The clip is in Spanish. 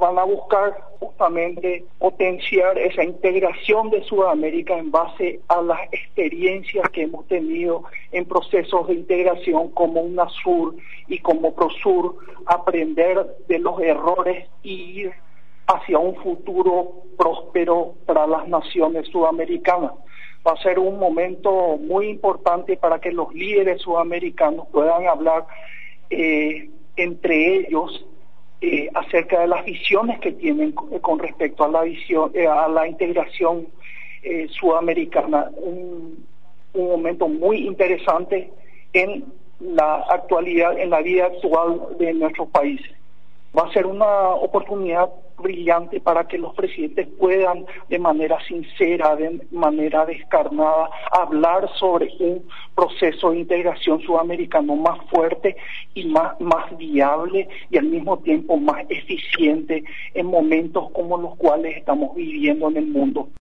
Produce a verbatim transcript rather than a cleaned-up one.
van a buscar justamente potenciar esa integración de Sudamérica en base a las experiencias que hemos tenido en procesos de integración como UNASUR y como PROSUR, aprender de los errores y ir hacia un futuro próspero para las naciones sudamericanas. Va a ser un momento muy importante para que los líderes sudamericanos puedan hablar eh, entre ellos eh, acerca de las visiones que tienen con, con respecto a la visión, eh, a la integración eh, sudamericana. Un, un momento muy interesante en la actualidad, en la vida actual de nuestros países. Va a ser una oportunidad brillante para que los presidentes puedan de manera sincera, de manera descarnada, hablar sobre un proceso de integración sudamericano más fuerte y más, más viable y al mismo tiempo más eficiente en momentos como los cuales estamos viviendo en el mundo.